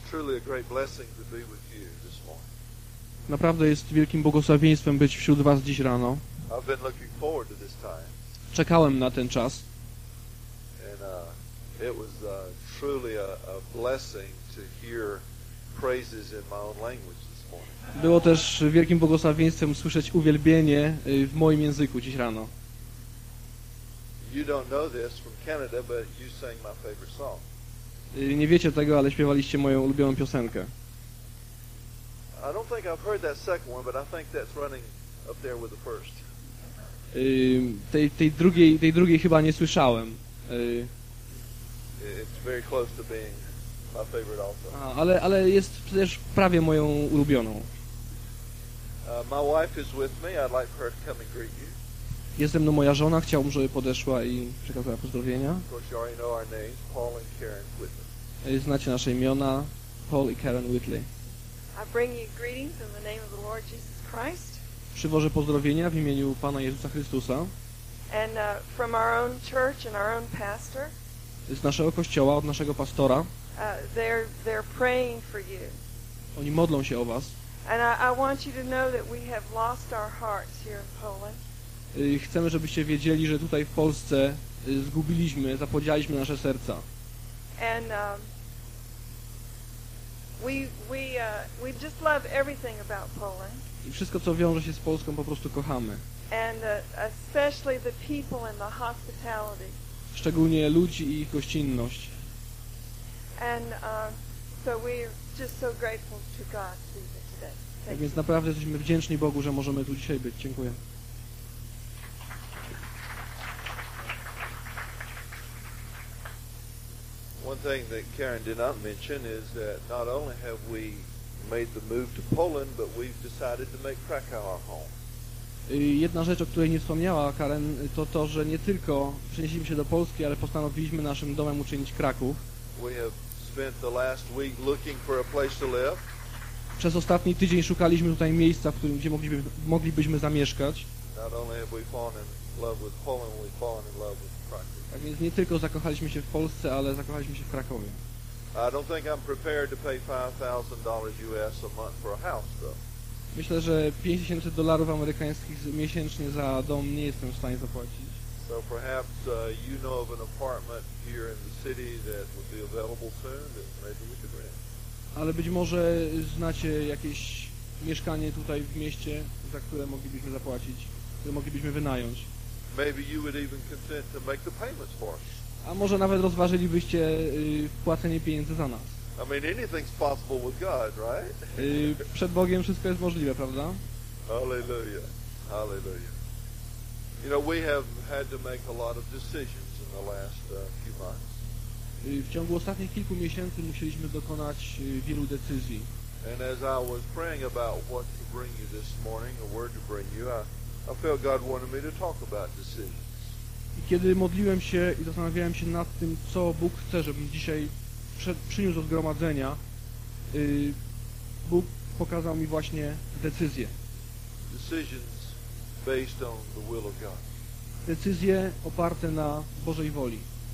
truly a great blessing to be with you this morning. Naprawdę jest wielkim błogosławieństwem być wśród was dziś rano. I've been looking forward to this time. Czekałem na ten czas. And it was truly a blessing to hear praises in my own language this morning. Było też wielkim błogosławieństwem słyszeć uwielbienie w moim języku dziś rano. You don't know this from Canada, but you sang my favorite song. Nie wiecie tego, ale śpiewaliście moją ulubioną piosenkę. I don't think I've heard that second one, but I think that's running up there with the first. Tej drugiej chyba nie słyszałem. It's very close to being my favorite also. Ale jest też prawie moją ulubioną. My wife is with me. I'd like for her to come and greet you. Jest ze mną moja żona, chciałbym, żeby podeszła i przekazała pozdrowienia. Of course, you already know our names, Paul and Karen Whitley. Znacie nasze imiona, Paul i Karen Whitley. I bring you greetings in the name of the Lord Jesus Christ. Przywożę pozdrowienia w imieniu Pana Jezusa Chrystusa. And from our own church and our own pastor. Z naszego kościoła, od naszego pastora. They're praying for you. Oni modlą się o was. And I want you to know that we have lost our hearts here in Poland. Chcemy, żebyście wiedzieli, że tutaj w Polsce zapodzialiśmy nasze serca. And we just love everything about Poland. I wszystko, co wiąże się z Polską, po prostu kochamy. And especially the people and the hospitality. Szczególnie ludzi i ich gościnność. And so we're just so grateful to God to be here today. Tak więc naprawdę jesteśmy wdzięczni Bogu, że możemy tu dzisiaj być. Dziękuję. One thing that Karen did not mention is that not only have we made the move to Poland, but we've decided to make Krakow our home. Jedna rzecz, o której nie wspomniała Karen, to to, że nie tylko przenieśliśmy się do Polski, ale postanowiliśmy naszym domem uczynić Kraków. We have spent the last week looking for a place to live. Przez ostatni tydzień szukaliśmy tutaj miejsca, gdzie moglibyśmy zamieszkać. Not only have we fallen in love with Poland, we've fallen in love with Krakow. Tak więc nie tylko zakochaliśmy się w Polsce, ale zakochaliśmy się w Krakowie. I don't think I'm prepared to pay $5,000 US a month for a house, though. Myślę, że $5,000 amerykańskich miesięcznie za dom nie jestem w stanie zapłacić. So perhaps you know of an apartment here in the city that would be available soon that maybe we could rent. Ale być może znacie jakieś mieszkanie tutaj w mieście, za które moglibyśmy zapłacić, które moglibyśmy wynająć. Maybe you would even consent to make the payments for us. A może nawet rozważylibyście wpłacenie pieniędzy za nas. I mean, anything's possible with God, right? Przed Bogiem wszystko jest możliwe, prawda? Hallelujah. Hallelujah. You know, we have had to make a lot of decisions in the last few months. W ciągu ostatnich kilku miesięcy musieliśmy dokonać wielu decyzji. And as I was praying about what to bring you this morning, a word to bring you, I felt God wanted me to talk about decisions. I kiedy modliłem się i zastanawiałem się nad tym, co Bóg chce, żebym dzisiaj przyniósł do zgromadzenia, Bóg pokazał mi właśnie decyzje. Decisions based on the will of God. Decyzje oparte na Bożej woli.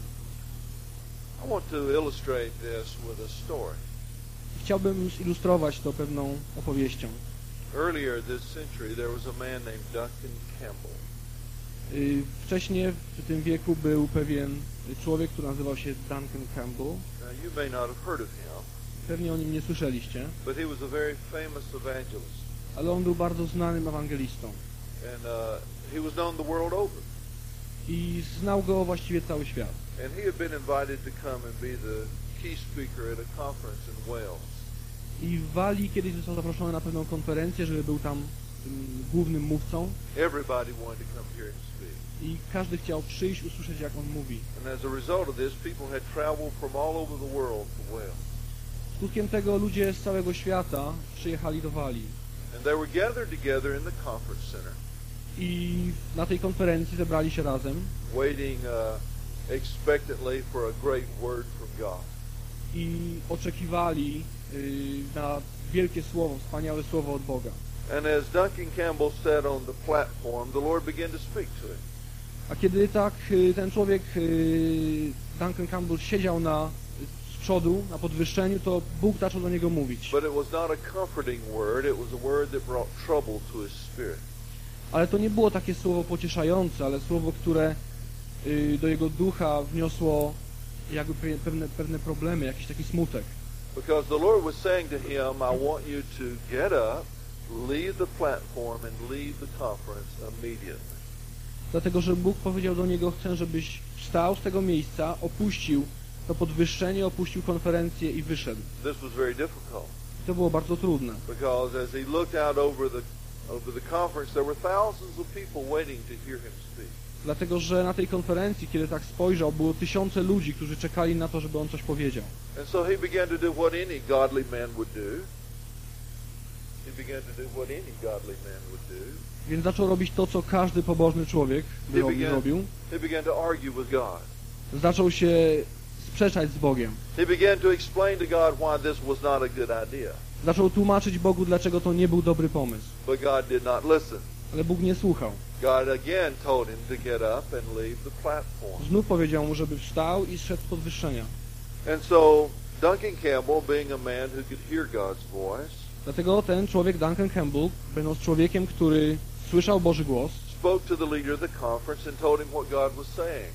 I want to illustrate this with a story. Chciałbym zilustrować to pewną opowieścią. Earlier this century there was a man named Duncan Campbell. Wcześniej w tym wieku był pewien człowiek, który nazywał się Duncan Campbell. Now you may not have heard of him. Pewnie o nim nie słyszeliście. But he was a very famous evangelist. Ale on był bardzo znanym ewangelistą. And he was known the world over. I znał go właściwie cały świat. And he had been invited to come and be the key speaker at a conference in Wales. I w Walii kiedyś został zaproszony na pewną konferencję, żeby był tam głównym mówcą. Everybody wanted to come here and speak. I każdy chciał przyjść, usłyszeć, jak on mówi. And as a result of this, people had traveled from all over the world to Wales. Skutkiem tego ludzie z całego świata przyjechali do Walii. And they were gathered together in the conference center. I na tej konferencji zebrali się razem. Waiting expectantly for a great word from God. I oczekiwali na wielkie słowo, wspaniałe słowo od Boga. And as Duncan Campbell sat on the platform, the Lord began to speak to him. A kiedy tak ten człowiek, Duncan Campbell, siedział przodu, na podwyższeniu, to Bóg zaczął do niego mówić. But it was not a comforting word, it was a word that brought trouble to his spirit. Ale to nie było takie słowo pocieszające, ale słowo, które do jego ducha wniosło jakby pewne problemy, jakiś taki smutek. Because the Lord was saying to him, I want you to get up, leave the platform and leave the conference immediately. Dlatego, że Bóg powiedział do niego, chcę, żebyś wstał z tego miejsca, opuścił to podwyższenie, opuścił konferencję i wyszedł. This was very difficult. To było bardzo trudne. Because as he looked out over the conference, there were thousands of people waiting to hear him speak. Dlatego, że na tej konferencji, kiedy tak spojrzał, było tysiące ludzi, którzy czekali na to, żeby on coś powiedział. And so he began to do what any godly man would do. He began to do what any godly man would do. Więc zaczął robić to, co każdy pobożny człowiek by robił. He began to argue with God. Zaczął się sprzeczać z Bogiem. He began to explain to God why this was not a good idea. Zaczął tłumaczyć Bogu, dlaczego to nie był dobry pomysł. But God did not listen. Ale Bóg nie słuchał. God again told him to get up and leave the platform. Znów powiedział mu, żeby wstał i zszedł z podwyższenia. And so Duncan Campbell, being a man who could hear God's voice, Dlatego ten człowiek, Duncan Campbell, będąc człowiekiem, który słyszał Boży głos, spoke to the leader of the conference and told him what God was saying.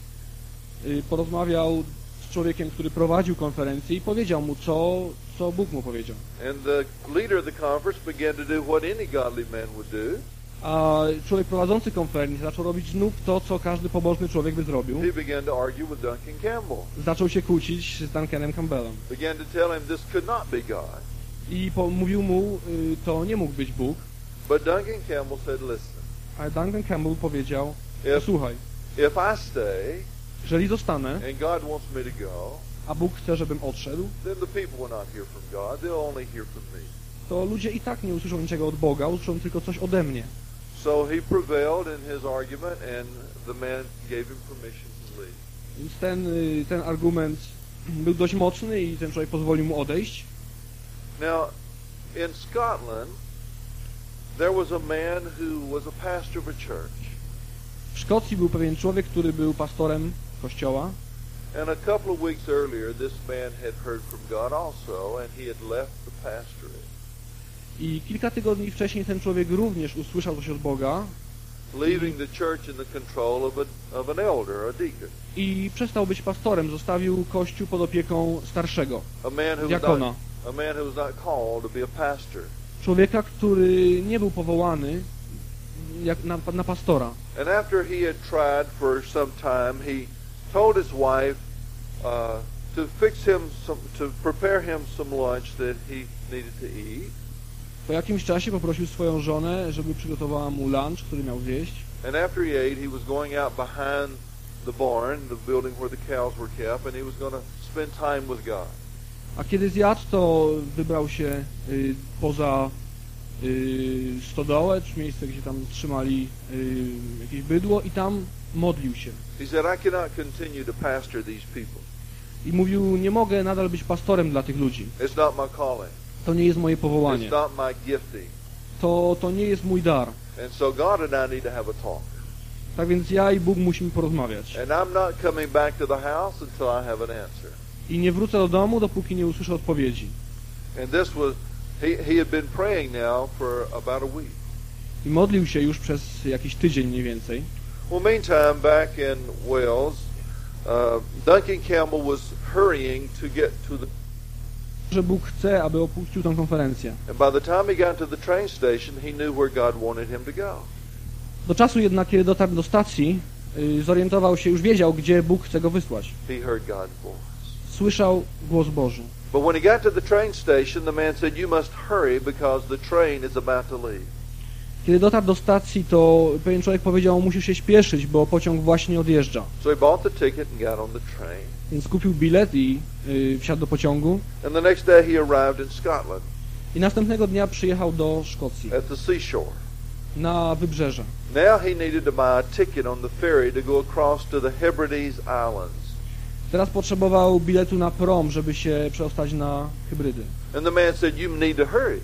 porozmawiał z człowiekiem, który prowadził konferencję i powiedział mu, co Bóg mu powiedział. And the leader of the conference began to do what any godly man would do. A człowiek prowadzący konferencję zaczął robić znów to, co każdy pobożny człowiek by zrobił. He began to argue with Duncan Campbell. Zaczął się kłócić z Duncanem Campbellem. Began to tell him this could not be God. I mówił mu, to nie mógł być Bóg. But Duncan Campbell said, listen, Ale Duncan Campbell powiedział, słuchaj, if I stay jeżeli zostanę, and God wants me to go, a Bóg chce, żebym odszedł, then the people will not hear from God. They'll only hear from me. to ludzie i tak nie usłyszą niczego od Boga, usłyszą tylko coś ode mnie. So he prevailed in his argument, and the man gave him permission to leave. Więc ten argument był dość mocny i ten człowiek pozwolił mu odejść. Now, in Scotland, there was a man who was a pastor of a church. W Szkocji był pewien człowiek, który był pastorem kościoła. And a couple of weeks earlier, this man had heard from God also, and he had left the pastorate. I kilka tygodni wcześniej ten człowiek również usłyszał coś od Boga Leaving the church in the control of an elder, a deacon. i przestał być pastorem, zostawił kościół pod opieką starszego, A man diakona. who was not called to be a pastor. Człowieka, który nie był powołany na pastora. And after he had tried for some time, he told his wife to prepare him some lunch that he needed to eat. Po jakimś czasie poprosił swoją żonę, żeby przygotowała mu lunch, który miał zjeść. And after he ate, he was going out behind the barn, the building where the cows were kept, and he was going to spend time with God. A kiedy zjadł, to wybrał się poza stodołę, czy miejsce, gdzie tam trzymali jakieś bydło i tam modlił się. He said, I cannot continue to pastor these people. I mówił, nie mogę nadal być pastorem dla tych ludzi. It's not my calling. To nie jest moje powołanie. It's not my gifting. To nie jest mój dar. And so God and I need to have a talk. Tak więc ja i Bóg musimy porozmawiać. And I'm not coming back to the house until I have an answer. I nie wrócę do domu, dopóki nie usłyszę odpowiedzi. And this was, he had been praying now for about a week. I modlił się już przez jakiś tydzień mniej więcej. Well, meantime, back in Wales, Duncan Campbell was hurrying to get to the... Że Bóg chce, aby opuścił tę konferencję. And by the time he got to the train station, he knew where God wanted him to go. Do czasu jednak, kiedy dotarł do stacji, zorientował się, już wiedział, gdzie Bóg chce go wysłać. He heard God's voice. Słyszał głos Boży. But when he got to the train station, the man said, you must hurry because the train is about to leave. Kiedy dotarł do stacji, to pewien człowiek powiedział, musisz się śpieszyć, bo pociąg właśnie odjeżdża. So he bought the ticket and got on the train. Więc kupił bilet i wsiadł do pociągu. And the next day he arrived in Scotland I następnego dnia przyjechał do Szkocji, at the seashore. na wybrzeże. Now he needed to buy a ticket on the ferry to go across to the Hebrides Islands. Teraz potrzebował biletu na prom, żeby się przedostać na Hybrydy. And the man said, you need to hurry.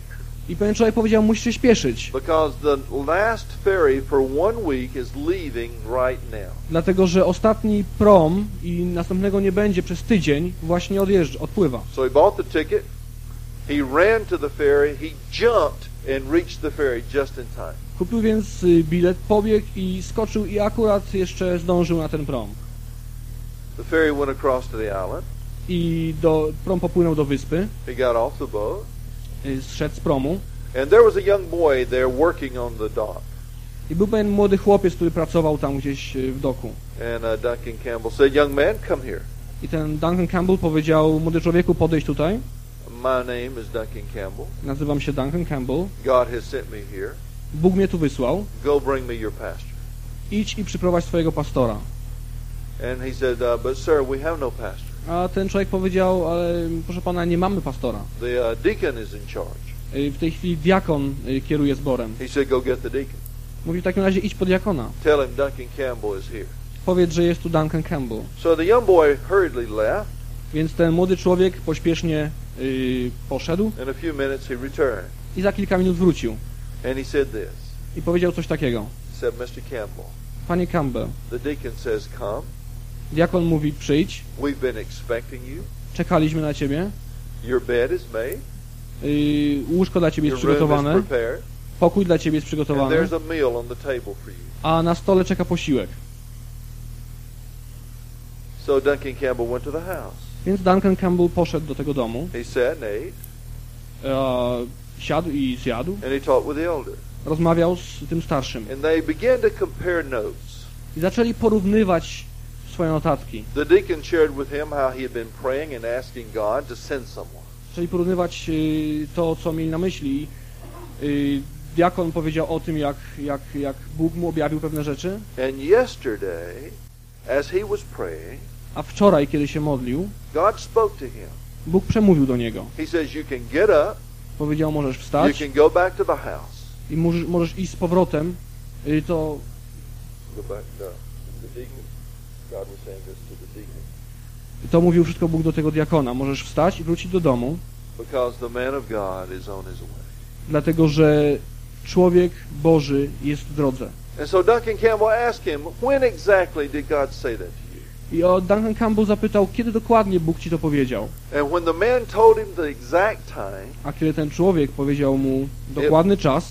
I pewien człowiek powiedział, musisz się śpieszyć, because the last ferry for 1 week is leaving right now. dlatego że ostatni prom i następnego nie będzie przez tydzień, właśnie odpływa. So he bought the ticket, he ran to the ferry, he jumped and reached the ferry just in time. Kupił więc bilet, pobiegł i skoczył i akurat jeszcze zdążył na ten prom. The ferry went across to the island. I prom popłynął do wyspy, He got off the boat, zszedł z promu and there was a young boy there working on the dock. i był pewien młody chłopiec, który pracował tam gdzieś w doku. And Duncan Campbell said, "Young man, come here. I ten Duncan Campbell powiedział, młody człowieku, podejdź tutaj. My name is Duncan Campbell. Nazywam się Duncan Campbell. God has sent me here. Bóg mnie tu wysłał. Go bring me your pastor." Idź i przyprowadź swojego pastora. And he said, "But sir, we have no pastor. A ten człowiek powiedział, ale proszę pana, nie mamy pastora. The deacon is in charge." W tej chwili diakon kieruje zborem. He said, "Go get the deacon. Mówi, w takim razie idź po diakona. Tell him Duncan Campbell is here." Powiedz, że jest tu Duncan Campbell. So the young boy hurriedly left. Więc ten młody człowiek pośpiesznie poszedł In a few minutes he returned. i za kilka minut wrócił. And he said this. I powiedział coś takiego. He said, "Mr. Campbell, Panie Campbell, the deacon says come. diakon mówi, przyjdź, We've been expecting you. czekaliśmy na ciebie, Your bed is made. łóżko dla ciebie jest Your room is przygotowane, prepared. pokój dla ciebie jest And przygotowany, there's a meal on the table for you." a na stole czeka posiłek. So Duncan Campbell went to the house. Więc Duncan Campbell poszedł do tego domu, He sat and ate. siadł i zjadł, And he talked with the elder. rozmawiał z tym starszym. And they began to compare notes. I zaczęli porównywać swoje notatki. The deacon shared with him how he had been praying and asking God to send someone. Zaczęli porównywać to, co mieli na myśli. Diakon powiedział o tym, jak Bóg mu objawił pewne rzeczy, And yesterday, as he was praying, a wczoraj, kiedy się modlił, God spoke to him. Bóg przemówił do niego. He says, "You can get up, Powiedział, możesz you wstać can go back to the house." i możesz iść z powrotem. To Go back, no. The deacon. God was saying this to the deacon. To mówił wszystko Bóg do tego diakona. Możesz wstać i wrócić do domu, Because the man of God is on his way. dlatego że człowiek Boży jest w drodze. And so Duncan Campbell asked him, "When exactly did God say that to you?" I Duncan Campbell zapytał, kiedy dokładnie Bóg ci to powiedział. And when the man told him the exact time, A kiedy ten człowiek powiedział mu dokładny czas,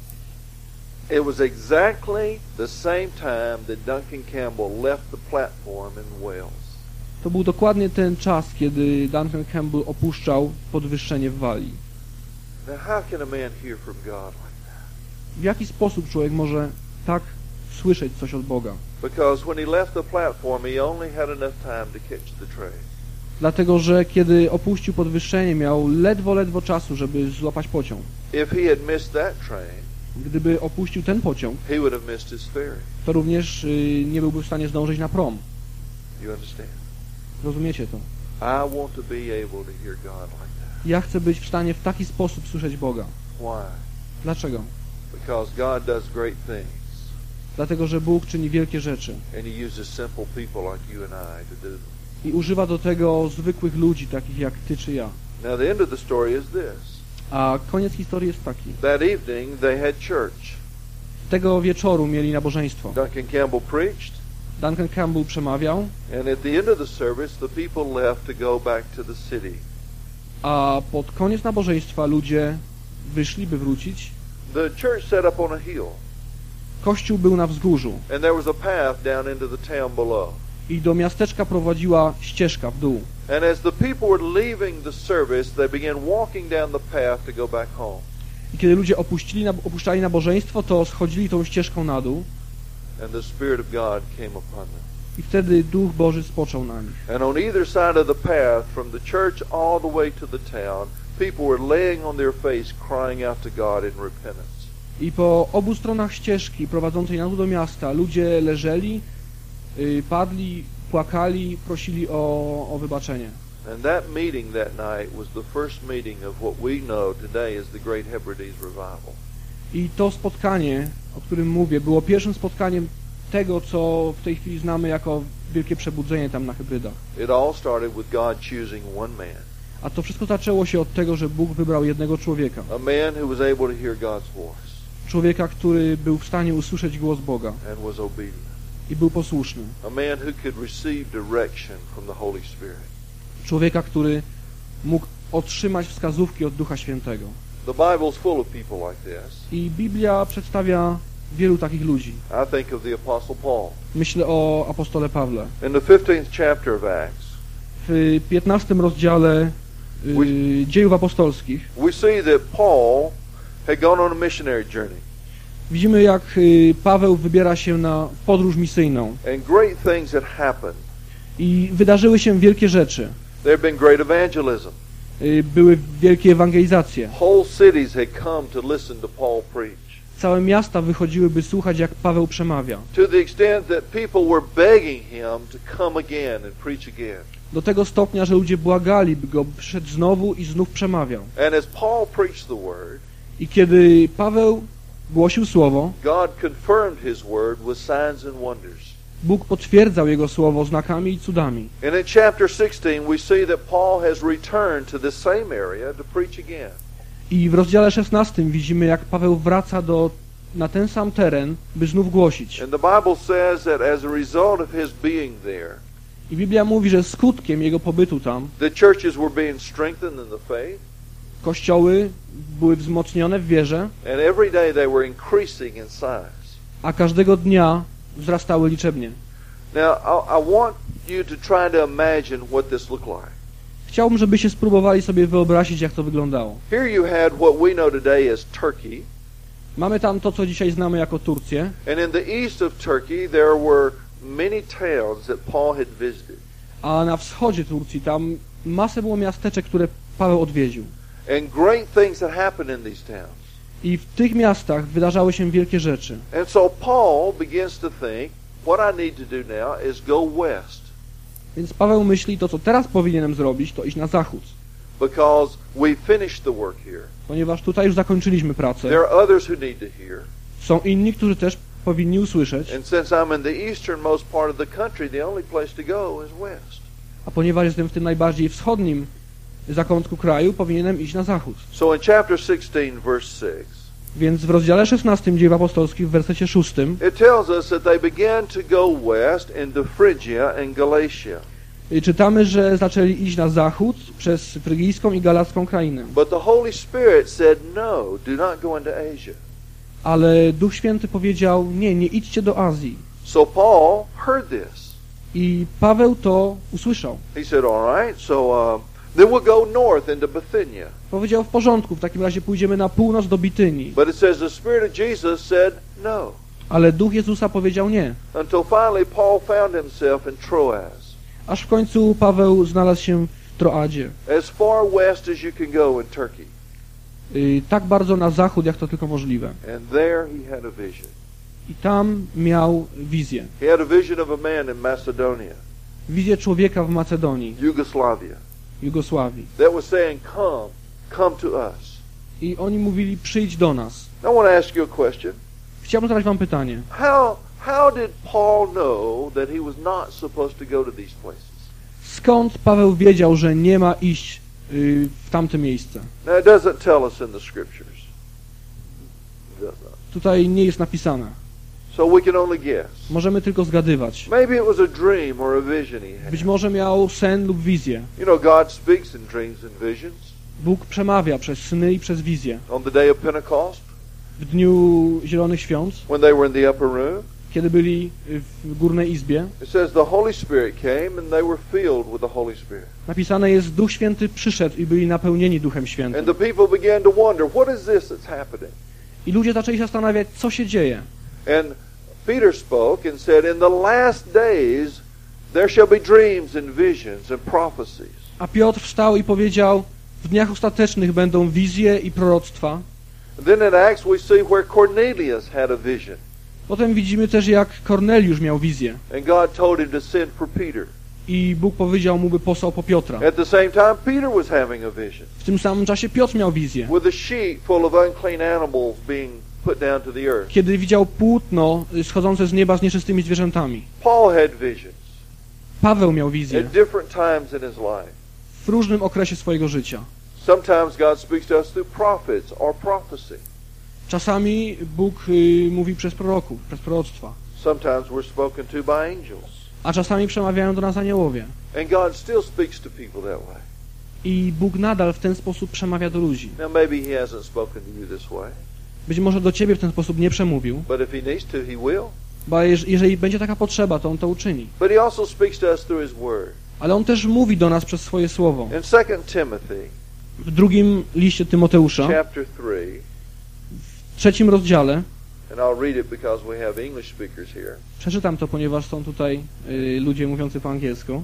it was exactly the same time that Duncan Campbell left the platform in Wales. to był dokładnie ten czas, kiedy Duncan Campbell opuszczał podwyższenie w Walii. Now how can a man hear from God like that? W jaki sposób człowiek może tak słyszeć coś od Boga? Because when he left the platform, he only had enough time to catch the train. Dlatego, że kiedy opuścił podwyższenie, miał ledwo czasu, żeby złapać pociąg. If he had missed that train, Gdyby opuścił ten pociąg, he would have missed his ferry. to również nie byłby w stanie zdążyć na prom. You understand? Rozumiecie to? I want to be able to hear God like that. Ja chcę być w stanie w taki sposób słyszeć Boga. Why? Dlaczego? Because God does great things, Dlatego, że Bóg czyni wielkie rzeczy and he uses simple people like you and I to do them. i używa do tego zwykłych ludzi, takich jak ty czy ja. Now the end of the story is this. A koniec historii jest taki. That evening they had church. Tego wieczoru mieli nabożeństwo. Duncan Campbell preached, Duncan Campbell przemawiał, and at the end of the service the people left to go back to the city. a pod koniec nabożeństwa ludzie wyszli, by wrócić. The church set up on a hill, Kościół był na wzgórzu and there was a path down into the town below. i do miasteczka prowadziła ścieżka w dół. And as the people were leaving the service, they began walking down the path to go back home. I kiedy ludzie opuszczali nabożeństwo, to schodzili tą ścieżką na dół And the Spirit of God came upon them. i wtedy Duch Boży spoczął na nich. And on either side of the path, from the church all the way to the town, people were laying on their face, crying out to God in repentance. I po obu stronach ścieżki prowadzącej na dół do miasta ludzie leżeli, padli, płakali, prosili o wybaczenie. And that meeting that night was the first meeting of what we know today as the Great Hebrides Revival. I to spotkanie, o którym mówię, było pierwszym spotkaniem tego, co w tej chwili znamy jako wielkie przebudzenie tam na Hebrydach. It all started with God choosing one man. A to wszystko zaczęło się od tego, że Bóg wybrał jednego człowieka. A man who was able to hear God's voice Człowieka, który był w stanie usłyszeć głos Boga and was obedient. i był posłuszny. A man who could receive direction from the Holy Spirit. Człowieka, który mógł otrzymać wskazówki od Ducha Świętego. The Bible's full of people like this. I Biblia przedstawia wielu takich ludzi. I think of the Apostle Paul. Myślę o apostole Pawle. In the 15th chapter of Acts, W 15 rozdziale Dziejów Apostolskich we see that Paul had gone on a missionary journey. widzimy, jak Paweł wybiera się na podróż misyjną. And great things had happened. I wydarzyły się wielkie rzeczy. There had been great evangelism. Były wielkie ewangelizacje. Whole cities had come to listen to Paul preach. Całe miasta wychodziły, by słuchać, jak Paweł przemawia. To the extent that people were begging him to come again and preach again. Do tego stopnia, że ludzie błagali, by go przyszedł znowu i znów przemawiał. And as Paul preached the word, I kiedy Paweł głosił słowo, God confirmed his word with signs and wonders. Bóg potwierdzał jego słowo znakami i cudami. And in chapter 16 we see that Paul has returned to the same area to preach again. I w rozdziale 16 widzimy, jak Paweł wraca na ten sam teren, by znów głosić. And the Bible says that as a result of his being there, I Biblia mówi, że skutkiem jego pobytu tam the churches were being strengthened in the faith, kościoły były wzmocnione w wierze, and every day they were increasing in size. a każdego dnia wzrastały liczebnie. Now, I want you to try to imagine what this looked like. Chciałbym, żebyście spróbowali sobie wyobrazić, jak to wyglądało. Here you had what we know today as Turkey, Mamy tam to, co dzisiaj znamy jako Turcję, and in the east of Turkey there were many towns that Paul had visited. a na wschodzie Turcji tam masę było miasteczek, które Paweł odwiedził. And great things had happened in these towns. I w tych miastach wydarzały się wielkie rzeczy. And so Paul begins to think, what I need to do now is go west, Więc Paweł myśli, to co teraz powinienem zrobić, to iść na zachód. because we finished the work here. Ponieważ tutaj już zakończyliśmy pracę. There are others who need to hear. Są inni, którzy też powinni usłyszeć. And since I'm in the easternmost part of the country, the only place to go is west. A ponieważ jestem w tym najbardziej wschodnim zakątku kraju, powinienem iść na zachód. So in chapter 16, verse 6, Więc w rozdziale 16 Dziejów Apostolskich w wersecie 6 it tells us that they began to go west into Phrygia and Galatia. czytamy, że zaczęli iść na zachód przez frygijską i galacką krainę. But the Holy Spirit said, no, do not go into Asia. Ale Duch Święty powiedział, nie idźcie do Azji. So Paul heard this. I Paweł to usłyszał. He said, all right, so then we'll go north into Bithynia. Powiedział, w porządku, w takim razie pójdziemy na północ do Bitynii. But it says the Spirit of Jesus said, no. Ale Duch Jezusa powiedział nie. Until finally Paul found himself in Troas, Aż w końcu Paweł znalazł się w Troadzie. as far west as you can go in Turkey. Tak bardzo na zachód, jak to tylko możliwe. And there he had a vision. I tam miał wizję. He had a vision of a man in Macedonia, Wizję człowieka w Macedonii, Yugoslavia, Jugosławii. that was saying, come to us. I oni mówili, przyjdź do nas. I want to ask you a question. Chciałbym zadać wam pytanie. How did Paul know that he was not supposed to go to these places? Skąd Paweł wiedział, że nie ma iść w tamte miejsce? Now it doesn't tell us in the scriptures. It does not. Tutaj nie jest napisane. So we can only guess. Możemy tylko zgadywać. Maybe it was a dream or a vision he had. Być może miał sen lub wizję. You know, God speaks in dreams and visions. Bóg przemawia przez sny i przez wizję. On the day of Pentecost, W dniu Zielonych Świąt, when they were in the upper room, kiedy byli w górnej izbie, it says the Holy Spirit came and they were filled with the Holy Spirit. napisane jest, Duch Święty przyszedł i byli napełnieni Duchem Świętym. And the people began to wonder, what is this that's happening? I ludzie zaczęli się zastanawiać, co się dzieje. And Peter spoke and said, in the last days there shall be dreams and visions and prophecies. A Piotr wstał i powiedział, w dniach ostatecznych będą wizje i proroctwa. Then in Acts we see where Cornelius had a vision. Potem widzimy też, jak Korneliusz miał wizję. And God told him to send for Peter. I Bóg powiedział mu, by posłał po Piotra. At the same time, Peter was having a vision W tym samym czasie Piotr miał wizję. with a sheet full of unclean animals being put down to the earth. Kiedy widział płótno schodzące z nieba z nieczystymi zwierzętami. Paul had visions Paweł miał wizję at different times in his life. w różnym okresie swojego życia. Sometimes God speaks to us through prophets or prophecy. Czasami Bóg mówi przez proroków, przez proroctwa, Sometimes we're spoken to by angels. a czasami przemawiają do nas aniołowie. And God still speaks to people that way. I Bóg nadal w ten sposób przemawia do ludzi. Now maybe He hasn't spoken to you this way, Być może do ciebie w ten sposób nie przemówił, but if He needs to, He will. bo jeżeli będzie taka potrzeba, to On to uczyni. But He also speaks to us through His Word. Ale On też mówi do nas przez swoje słowo. In 2 Timothy, W drugim liście Tymoteusza, chapter 3, w 3 rozdziale, and I'll read it because we have English speakers here. przeczytam to, ponieważ są tutaj ludzie mówiący po angielsku,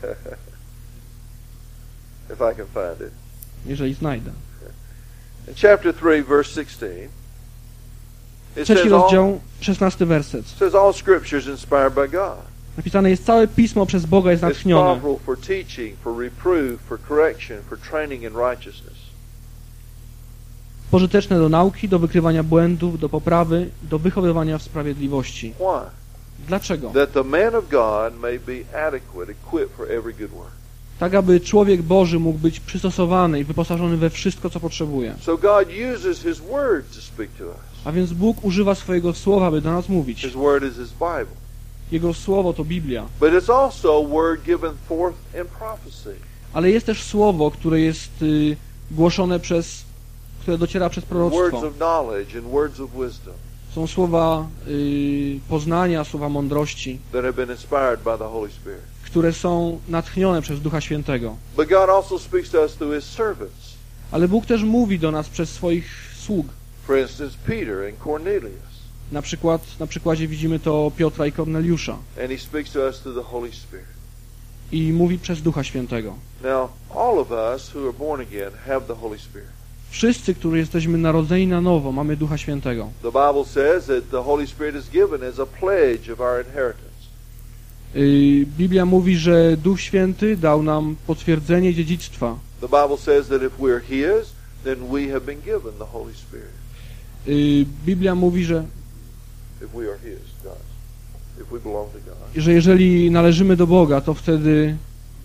If I can find it. jeżeli znajdę. In chapter 3, verse 16, it Trzeci says rozdział, 16 werset. all Scripture is inspired by God. Napisane jest, całe Pismo przez Boga jest It's natchnione. profitable for teaching, for reproof, for correction, for training in righteousness. Pożyteczne do nauki, do wykrywania błędów, do poprawy, do wychowywania w sprawiedliwości. Why? Dlaczego? That the man of God may be adequate, equipped for every good work. Tak, aby człowiek Boży mógł być przystosowany i wyposażony we wszystko, co potrzebuje. So God uses His Word to speak to us. A więc Bóg używa swojego słowa, by do nas mówić. His Word is His Bible. Jego słowo to Biblia. But it's also a word given forth in prophecy. Ale jest też słowo, które jest głoszone które dociera przez Words proroctwo. of knowledge and words of wisdom Są słowa poznania, słowa mądrości, that have been inspired by the Holy Spirit. które są natchnione przez Ducha Świętego. But God also speaks to us through His servants. Ale Bóg też mówi do nas przez swoich sług. For instance, Peter and Cornelius. Na przykładzie widzimy to Piotra i Korneliusza. And He speaks to us through the Holy Spirit. I mówi przez Ducha Świętego. Now, all of us who are born again have the Holy Spirit. Wszyscy, którzy jesteśmy narodzeni na nowo, mamy Ducha Świętego. The Bible says that the Holy Spirit is given as a pledge of our inheritance. Biblia mówi, że Duch Święty dał nam potwierdzenie dziedzictwa. The Bible says that if we're His, then we have been given the Holy Spirit. Biblia mówi, że If we are His, God. If we belong to God. jeżeli należymy do Boga, to wtedy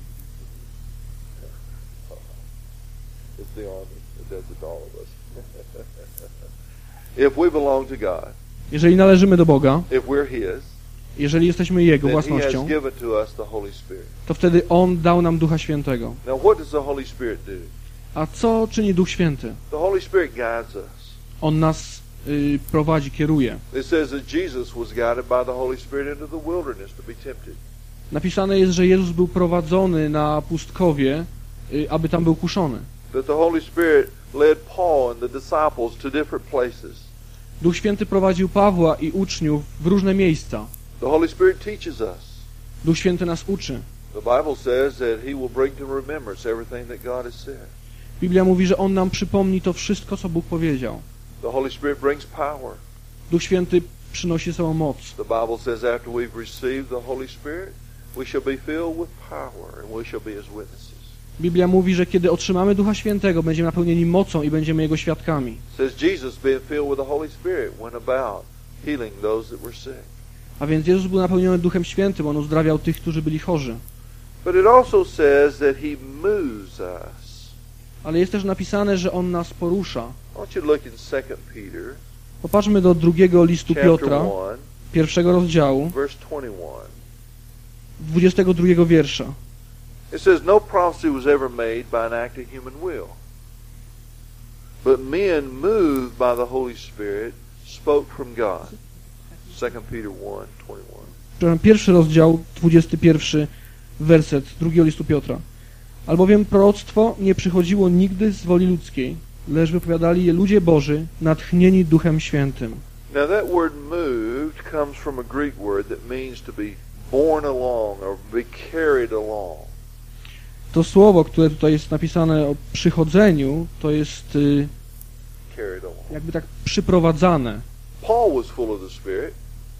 It's the army that does it to all of us. If we belong to God, jeżeli należymy do Boga, if we're His, jeżeli jesteśmy Jego then He has własnością, given to us the Holy Spirit. to wtedy On dał nam Ducha Świętego. Now, what does the Holy Spirit do? A co czyni Duch Święty? The Holy Spirit guides us. On nas prowadzi, kieruje. It says that Jesus was guided by the Holy Spirit into the wilderness to be tempted. Napisane jest, że Jezus był prowadzony na pustkowie, aby tam był kuszony. That the Holy Spirit led Paul and the disciples to different places. Duch Święty prowadził Pawła i uczniów w różne miejsca. The Holy Spirit teaches us. Duch Święty nas uczy. The Bible says that He will bring to remembrance everything that God has said. Biblia mówi, że On nam przypomni to wszystko, co Bóg powiedział. The Holy Spirit brings power. Duch Święty przynosi sobą moc. The Bible says after we've received the Holy Spirit, we shall be filled with power and we shall be His witnesses. Biblia mówi, że kiedy otrzymamy Ducha Świętego, będziemy napełnieni mocą i będziemy Jego świadkami. It says Jesus, being filled with the Holy Spirit, went about healing those that were sick. A więc Jezus był napełniony Duchem Świętym, On uzdrawiał tych, którzy byli chorzy. But it also says that He moves us. Ale jest też napisane, że On nas porusza. I want you to look in 2 Peter, Popatrzmy do drugiego listu chapter Piotra, 1, pierwszego rozdziału, verse 21. 22 wiersza. It says, no prophecy was ever made by an act of human will, but men moved by the Holy Spirit spoke from God. 2 Peter 1:21. Pierwszy rozdział, 21 werset drugiego listu Piotra. Albowiem proroctwo nie przychodziło nigdy z woli ludzkiej, lecz wypowiadali je ludzie Boży, natchnieni Duchem Świętym. Now that word moved comes from a Greek word that means to be borne along or be carried along. To słowo, które tutaj jest napisane o przychodzeniu, to jest Carried along. jakby tak przyprowadzane. Paul was full of the Spirit.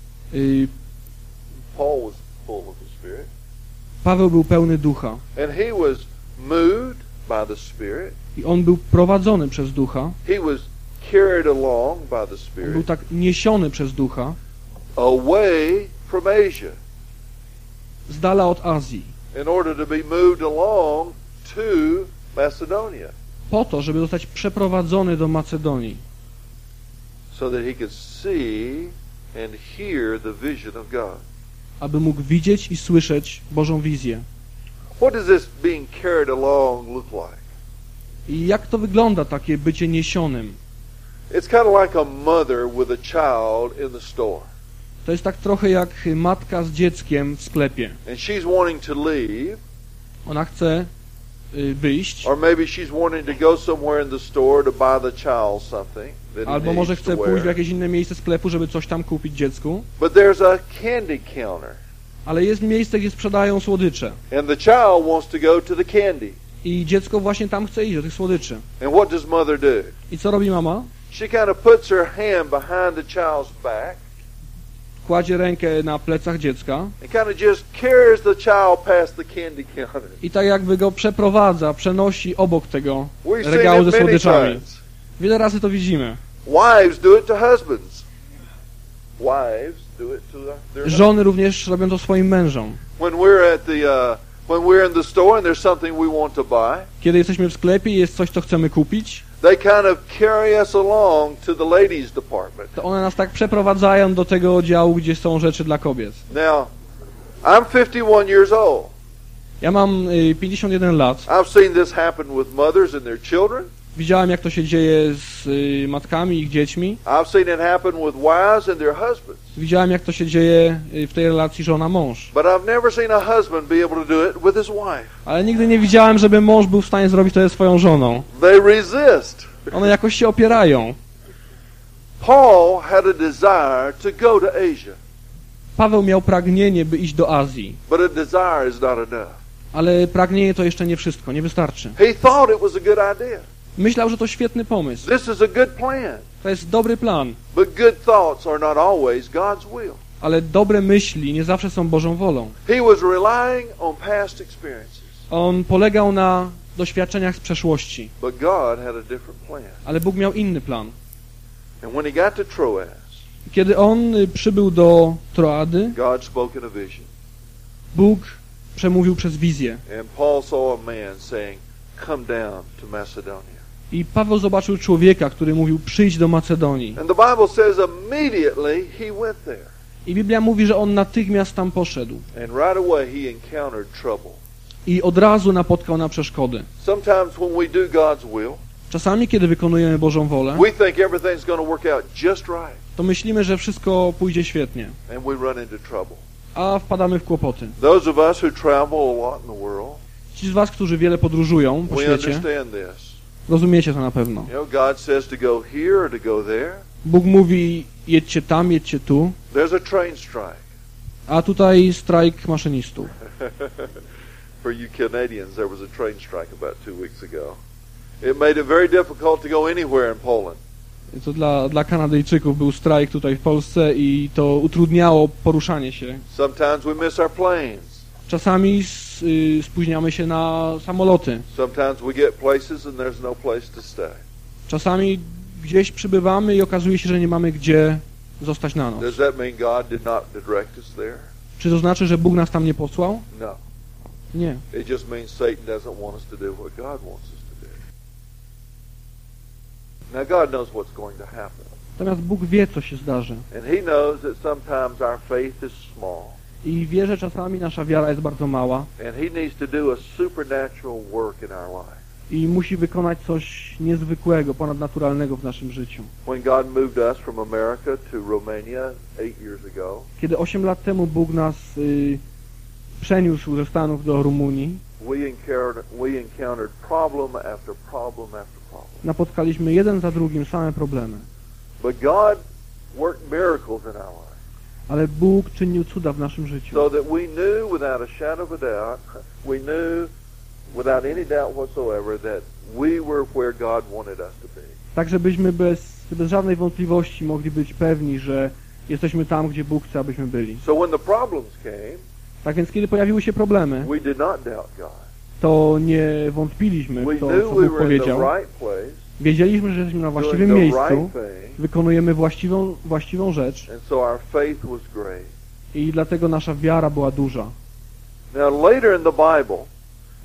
Paul was full of the Spirit. Paweł był pełny Ducha And he was moved by the Spirit. i on był prowadzony przez Ducha. He was carried along by the On był Spirit tak niesiony przez Ducha away from Asia z dala od Azji, in order to be moved along to Macedonia po to, żeby zostać przeprowadzony do Macedonii, so that he could see and hear the vision of God. aby mógł widzieć i słyszeć Bożą wizję. What does this being carried along look like? I jak to wygląda, takie bycie niesionym? It's kind of like a mother with a child in the store. To jest tak trochę jak matka z dzieckiem w sklepie. And she's wanting to leave, Ona chce wyjść, or maybe she's wanting to go somewhere in the store to buy the child something that he albo może needs chce to pójść w wear. jakieś inne miejsce sklepu, żeby coś tam kupić dziecku. But there's a candy counter, Ale jest miejsce, gdzie sprzedają słodycze. and the child wants to go to the candy. I dziecko właśnie tam chce iść, do tych słodyczy. And what does mother do? I co robi mama? She kind of puts her hand behind the child's back Kładzie rękę na plecach dziecka and kind of just carries the child past the candy counter. i tak jakby go przeprowadza, przenosi obok tego We've seen regału ze it many słodyczami. times. Wiele razy to widzimy. Wives do it to husbands. Wives do it to their husbands. Żony również robią to swoim mężom. When we're in the store and there's something we want to buy, Kiedy jesteśmy w sklepie i jest coś, co chcemy kupić, they kind of carry us along to the ladies department. to one nas tak przeprowadzają do tego oddziału, gdzie są rzeczy dla kobiet. Now, I'm 51 years old. Ja mam 51 lat. I've seen this happen with mothers and their children. Widziałem, jak to się dzieje z matkami i ich dziećmi. I've seen it happen with wives and their husbands. Widziałem, jak to się dzieje w tej relacji żona-mąż. But I've never seen a husband be able to do it with his wife. Ale nigdy nie widziałem, żeby mąż był w stanie zrobić to ze swoją żoną. They resist. One jakoś się opierają. Paul had a desire to go to Asia, Paweł miał pragnienie, by iść do Azji. but a desire is not enough. Ale pragnienie to jeszcze nie wszystko, nie wystarczy. He thought it was a good idea. Myślał, że to świetny pomysł. This is a good plan. To jest dobry plan. But good thoughts are not always God's will. Ale dobre myśli nie zawsze są Bożą wolą. He was relying on past experiences. On polegał na doświadczeniach z przeszłości. But God had a different plan. Ale Bóg miał inny plan. And when he got to Troas, Kiedy on przybył do Troady, God spoke in a vision. Bóg przemówił przez wizję. And Paul saw a man saying, "Come down to Macedonia." I Paweł zobaczył człowieka, który mówił, przyjdź do Macedonii. And the Bible says immediately he went there. I Biblia mówi, że on natychmiast tam poszedł. And right away he encountered trouble. I od razu napotkał na przeszkody. Sometimes when we do God's will, Czasami, kiedy wykonujemy Bożą wolę, we think everything's going to work out just right. to myślimy, że wszystko pójdzie świetnie, And we run into trouble. a wpadamy w kłopoty. Those of us who travel a lot in the world, Ci z was, którzy wiele podróżują po we świecie, understand this. rozumiecie to na pewno. You know, God says to go here or to go there. Bóg mówi, jedźcie tam, jedźcie tu, There's a train strike. a tutaj strajk maszynistów. For you Canadians, there was a train strike about 2 weeks ago. It made it very difficult to go anywhere in Poland. To dla Kanadyjczyków był strajk tutaj w Polsce i to utrudniało poruszanie się. Sometimes we miss our planes. Czasami spóźniamy się na samoloty. Sometimes we get places and there's no place to stay. Czasami gdzieś przybywamy i okazuje się, że nie mamy gdzie zostać na noc. Does that mean God did not direct us there? Czy to znaczy, że Bóg nas tam nie posłał? No. Nie. It just means Satan doesn't want us to do what God wants us to do. Now God knows what's going to happen. Natomiast Bóg wie, co się zdarzy. And He knows that sometimes our faith is small. I wie, że czasami nasza wiara jest bardzo mała And He needs to do a supernatural work in our life. i musi wykonać coś niezwykłego, ponadnaturalnego w naszym życiu. When God moved us from America to Romania 8 years ago, Kiedy 8 lat temu Bóg nas przeniósł ze Stanów do Rumunii, we encountered problem after problem after problem. napotkaliśmy jeden za drugim same problemy. But God worked miracles in our life. Ale Bóg czynił cuda w naszym życiu. So that we knew without a shadow of a doubt, we knew without any doubt whatsoever that we were where God wanted us to be. Tak, żebyśmy bez żadnej wątpliwości mogli być pewni, że jesteśmy tam, gdzie Bóg chce, abyśmy byli. So when the problems came, Tak więc, kiedy pojawiły się problemy, we did not doubt God. to nie wątpiliśmy We w to, knew co we Bóg were in the powiedział. right place, Wiedzieliśmy, że jesteśmy na właściwym doing the miejscu, right thing, wykonujemy właściwą rzecz and so our faith was great. i dlatego nasza wiara była duża. Now later in the Bible,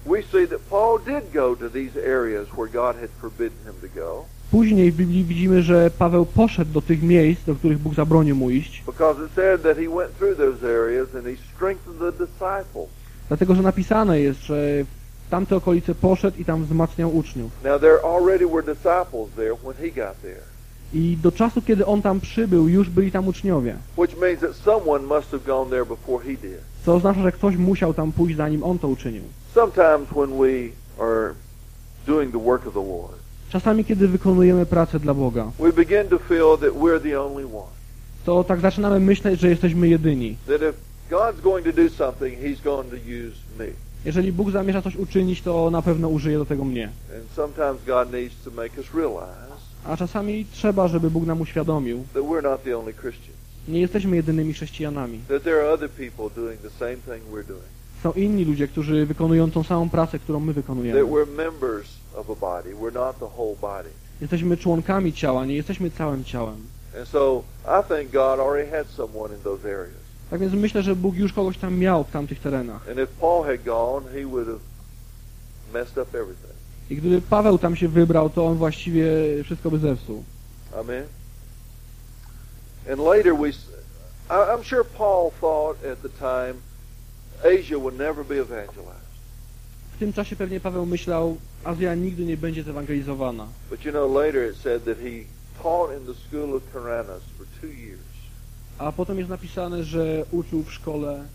we see that Paul did go to these areas where God had forbidden him to go. Później w Biblii widzimy, że Paweł poszedł do tych miejsc, do których Bóg zabronił mu iść, Because it said that he went through those areas and he strengthened the disciples. dlatego że napisane jest, że w tamte okolice poszedł i tam wzmacniał uczniów. Now there already were disciples there when he got there. I do czasu, kiedy on tam przybył, już byli tam uczniowie. Which means that someone must have gone there before he did. Co oznacza, że ktoś musiał tam pójść, zanim on to uczynił. Sometimes when we are doing the work of the Lord, Czasami, kiedy wykonujemy pracę dla Boga, we begin to feel that we're the only one. to tak zaczynamy myśleć, że jesteśmy jedyni. That if God's going to do something, He's going to use me. Jeżeli Bóg zamierza coś uczynić, to na pewno użyje do tego mnie. And sometimes God needs to make us realize A czasami trzeba, żeby Bóg nam uświadomił, that we're not the only Christians. nie jesteśmy jedynymi chrześcijanami. That there are other people doing the same thing we're doing. Są inni ludzie, którzy wykonują tą samą pracę, którą my That wykonujemy. we're members of a body. We're not the whole body. Jesteśmy członkami ciała, nie jesteśmy całym ciałem. And so I think God already had someone in those areas. Tak więc myślę, że Bóg już kogoś tam miał w tamtych terenach. And if Paul had gone, he would have messed up everything. I gdyby Paweł tam się wybrał, to on właściwie wszystko by zepsuł. Amen. And later I'm sure Paul thought at the time Asia would never be evangelized. W tym czasie pewnie Paweł myślał, Azja nigdy nie będzie zewangelizowana. But you know, later it said that he taught in the school of Tyrannus for 2 years. A potem jest napisane, że uczył w szkole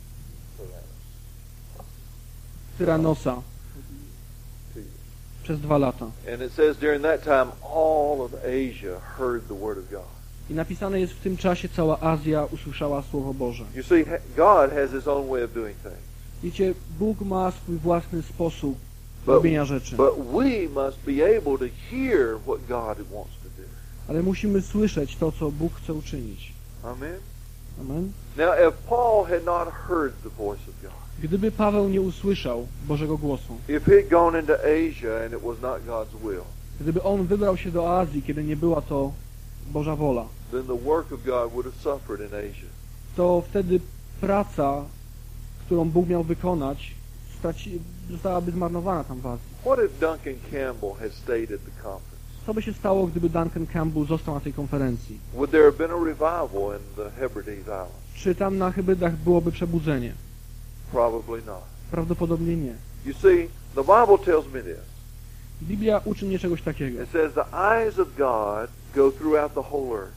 Tyranosa 2 years. przez 2 lata. And it says during that time all of Asia heard the word of God. I napisane jest, w tym czasie cała Azja usłyszała Słowo Boże. You see, God has His own way of doing things. Wiecie, Bóg ma swój własny sposób But, robienia rzeczy. but we must be able to hear what God wants to do. Ale musimy słyszeć to, co Bóg chce uczynić. Amen. Amen. Now, if Paul had not heard the voice of God, Gdyby Paweł nie usłyszał Bożego głosu, if he had gone into Asia and it was not God's will, gdyby on wybrał się do Azji, kiedy nie była to Boża wola, then the work of God would have suffered in Asia. to wtedy praca, którą Bóg miał wykonać, zostałaby zmarnowana tam w Azji. What if Duncan Campbell had stayed at the conference? Co by się stało, gdyby Duncan Campbell został na tej konferencji? Would there have been a revival in the Hebrides Islands? Czy tam na Hebydach byłoby przebudzenie? Probably not. Prawdopodobnie nie. You see, the Bible tells me this. Biblia uczy mnie czegoś takiego. It says the eyes of God go throughout the whole earth.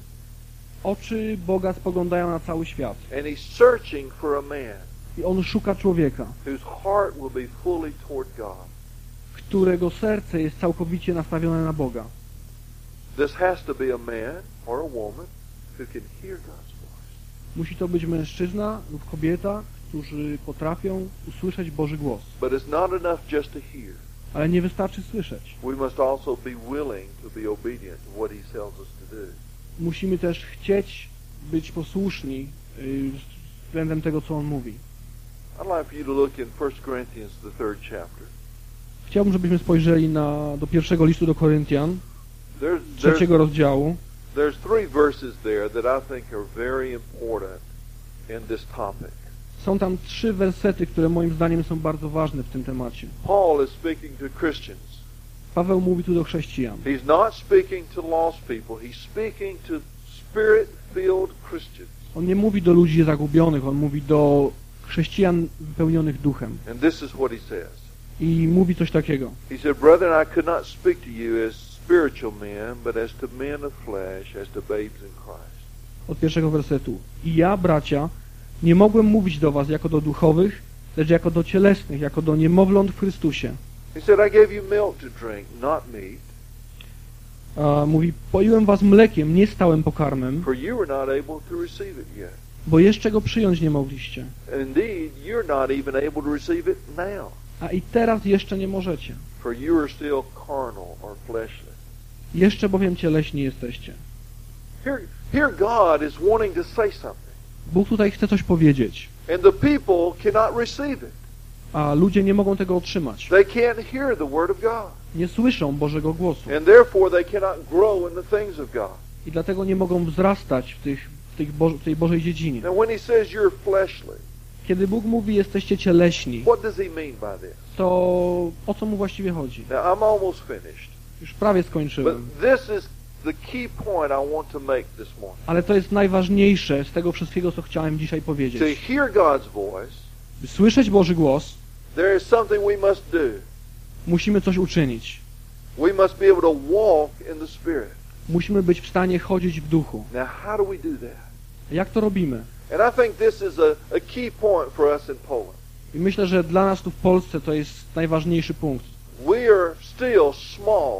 Oczy Boga spoglądają na cały świat. And He's searching for a man I On szuka człowieka, whose heart will be fully toward God. którego serce jest całkowicie nastawione na Boga. This has to be a man or a woman who can hear God's voice. Musi to być mężczyzna lub kobieta, którzy potrafią usłyszeć Boży głos. But it's not enough just to hear. Ale nie wystarczy słyszeć. We must also be willing to be obedient to what He tells us to do. Musimy też chcieć być posłuszni względem tego, co On mówi. I'd like for you to look in 1 Corinthians, the 3rd chapter. Chciałbym, żebyśmy spojrzeli do pierwszego listu do Koryntian, trzeciego rozdziału. There's 3 verses there that I think are very important in this topic. Są tam 3 wersety, które moim zdaniem są bardzo ważne w tym temacie. Paul is speaking to Christians. Paweł mówi tu do chrześcijan. He's not speaking to lost people. He's speaking to spirit-filled Christians. On nie mówi do ludzi zagubionych, on mówi do chrześcijan wypełnionych duchem. And this is what he says. I mówi coś takiego. He said, "Brethren, I could not speak to you as spiritual men, but as to men of flesh, as to babes in Christ." Od pierwszego wersetu. I ja, bracia, nie mogłem mówić do was jako do duchowych, lecz jako do cielesnych, jako do niemowląt w Chrystusie. He said, "I gave you milk to drink, not meat, Mówi, poiłem was mlekiem, nie stałym pokarmem, for you were not able to receive it yet. bo jeszcze go przyjąć nie mogliście. Indeed, you're not even able to receive it now, A i teraz jeszcze nie możecie. for you are still carnal or fleshly." Jeszcze bowiem cieleśni jesteście. Here God is wanting to say something, Bóg tutaj chce coś powiedzieć, and the people cannot receive it. a ludzie nie mogą tego otrzymać. They can't hear the word of God, Nie słyszą Bożego głosu and therefore they cannot grow in the things of God. i dlatego nie mogą wzrastać w tej Bożej dziedzinie. Now, when he says you're fleshly, Kiedy Bóg mówi, jesteście cieleśni, what does he mean by this? to o co mu właściwie chodzi? Now, I'm almost finished. Już prawie But skończyłem. this is the key point I want to make this morning. Ale to jest najważniejsze z tego wszystkiego, co chciałem dzisiaj To powiedzieć. hear God's voice, By słyszeć Boży głos, there is something we must do. musimy coś uczynić. We must be able to walk in the Spirit. Musimy być w stanie chodzić w duchu. Now, how do we do that? Jak to robimy? And I think this is a key point for us in Poland. I myślę, że dla nas tu w Polsce to jest najważniejszy punkt. We are still small.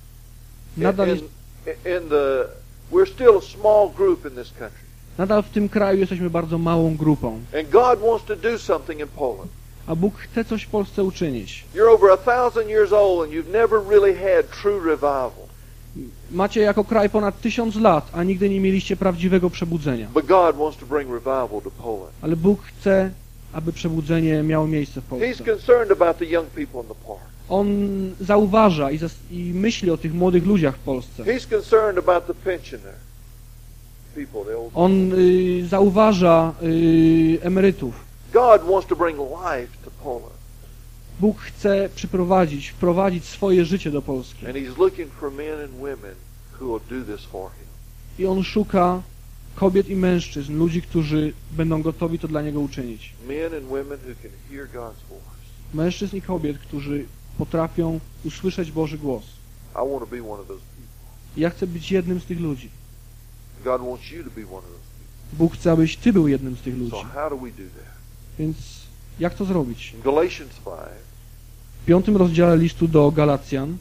We're still a small group in this country. Nadal w tym kraju jesteśmy bardzo małą grupą. And God wants to do something in Poland. A Bóg chce coś w Polsce uczynić. You're over 1000 years old and you've never really had true revival. Macie jako kraj ponad 1000 lat, a nigdy nie mieliście prawdziwego przebudzenia. But God wants to bring revival to Poland. Ale Bóg chce, aby przebudzenie miało miejsce w He's Polsce. concerned about the young people in the park. On zauważa i myśli o tych młodych ludziach w Polsce. He's concerned about the pensioner people, the old. On zauważa emerytów. God wants to bring life to Poland. Bóg chce wprowadzić swoje życie do Polski. And he's looking for men and women who will do this for him. I On szuka kobiet i mężczyzn, ludzi, którzy będą gotowi to dla Niego uczynić. Men and women who can hear God's voice. Mężczyzn i kobiet, którzy potrafią usłyszeć Boży głos. I want to be one of those people. Ja chcę być jednym z tych ludzi. God wants you to be one of those people. Bóg chce, abyś Ty był jednym z tych So ludzi. how do we do that? Więc jak to zrobić? In Galatians 5, W 5 rozdziale listu do Galacjan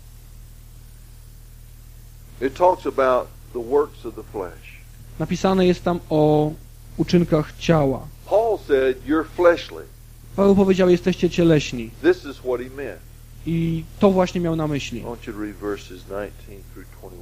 it talks about the works of the flesh. napisane jest tam o uczynkach ciała. Paul said, you're fleshly. Paweł powiedział, jesteście cieleśni. This is what he meant. I to właśnie miał na myśli. I want you to read verses 19 through 21.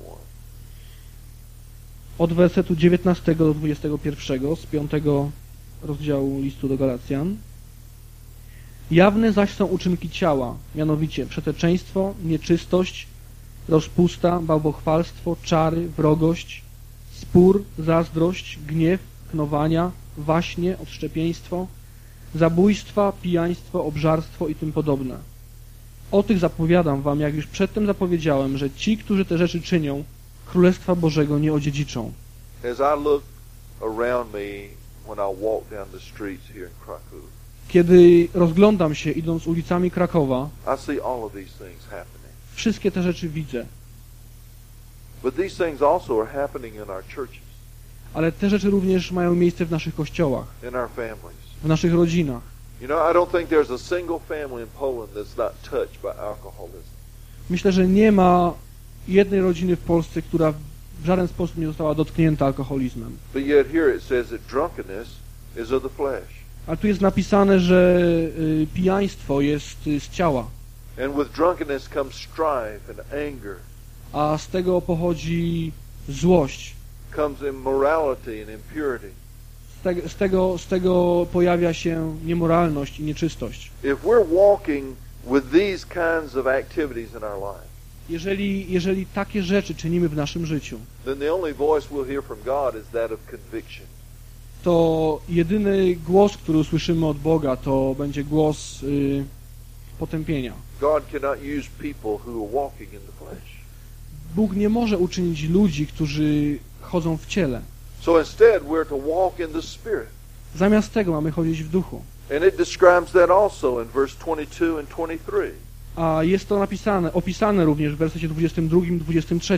Od wersetu 19 do 21 z 5 rozdziału listu do Galacjan. Jawne zaś są uczynki ciała, mianowicie przeteczeństwo, nieczystość, rozpusta, bałwochwalstwo, czary, wrogość, spór, zazdrość, gniew, knowania, waśnie, odszczepieństwo, zabójstwa, pijaństwo, obżarstwo i tym podobne. O tych zapowiadam wam, jak już przedtem zapowiedziałem, że ci, którzy te rzeczy czynią, Królestwa Bożego nie odziedziczą. As I look around me when I walk down the streets here in Krakow, Kiedy rozglądam się, idąc ulicami Krakowa, I see all of these things happening. wszystkie te rzeczy widzę. But these things also are happening in our churches, Ale te rzeczy również mają miejsce w naszych kościołach, in our families. w naszych rodzinach. You know, I don't think there's a single family in Poland that's not touched by alcoholism. Myślę, że nie ma jednej rodziny w Polsce, która w żaden sposób nie została dotknięta alkoholizmem. But yet here it says that drunkenness is of the flesh. Ale tu jest napisane, że pijaństwo jest z ciała, And with drunkenness comes strife and anger, a z tego pochodzi złość. comes immorality and impurity. Z tego pojawia się niemoralność i nieczystość. If we're walking with these kinds of activities in our life, Jeżeli takie rzeczy czynimy w naszym życiu, then the only voice we'll hear from God is that of conviction. to jedyny głos, który usłyszymy od Boga, to będzie głos potępienia. God cannot use people who are walking in the flesh. Bóg nie może uczynić ludzi, którzy chodzą w ciele. So instead, we're to walk in the Spirit. Zamiast tego mamy chodzić w duchu. And it describes that also in verse 22 and 23. A jest to opisane również w wersecie 22 i 23.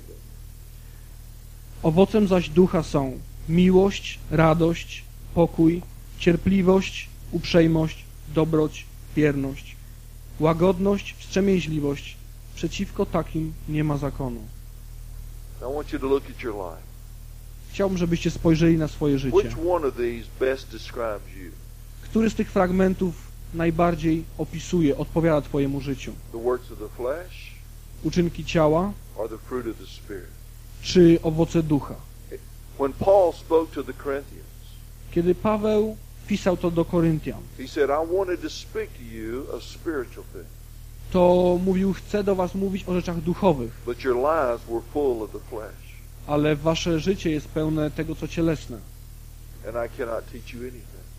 Owocem zaś ducha są miłość, radość, pokój, cierpliwość, uprzejmość, dobroć, wierność, łagodność, wstrzemięźliwość. Przeciwko takim nie ma zakonu. I want you to look at your life. Chciałbym, żebyście spojrzeli na swoje życie. Which one of these best describes you? Który z tych fragmentów najbardziej opisuje, odpowiada Twojemu życiu? The works of the flesh Uczynki ciała or the fruit of the Spirit? czy owoce ducha? When Paul spoke to the Corinthians, Kiedy Paweł pisał to do Koryntian, he said, I wanted to speak to you of spiritual things, to mówił, chcę do was mówić o rzeczach duchowych, but your lives were full of the flesh, ale wasze życie jest pełne tego, co cielesne. and I cannot teach you anything.